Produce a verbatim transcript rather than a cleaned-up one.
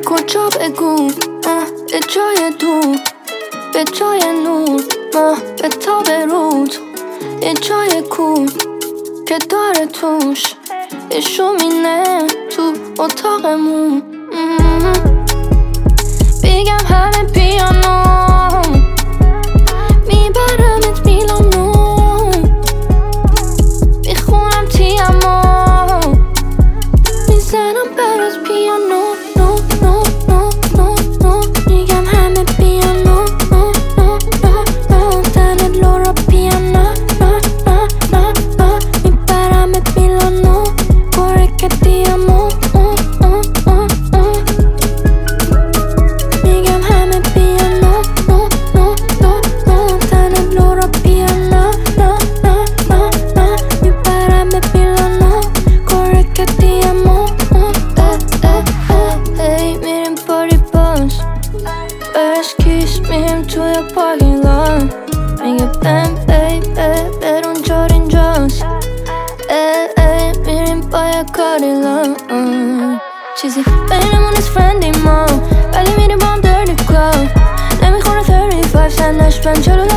کجا بگو به جای دور، به جای نور ماه به تاب رود، یه جای کور که داره توش یه شومینه تو اتاقمون. بگم همه پیانو میبرمت میلانو، میخونم تیامو میزنم برات پیانو. نو نو نو نو نو میگم همه پیانو. نو نو نو نو تنت لورا پیانو. نو نو نو نو میبرمت میلانو کره که تیامو. میگم همه پیانو. نو نو نو نو تنت لورا پیانو. نو نو نو نو میبرمت میلانو کره که تیامو. میریم پاری باز برش کیش میریم توی پارکینگ لات، میگه بم بیبه برون جار اینجاست. میریم با یه کاریلا، چیزی بینمون از فرندی ما ولی میریم با هم دردی کلا. نمیخونه سی و پنج سنش پنج چلو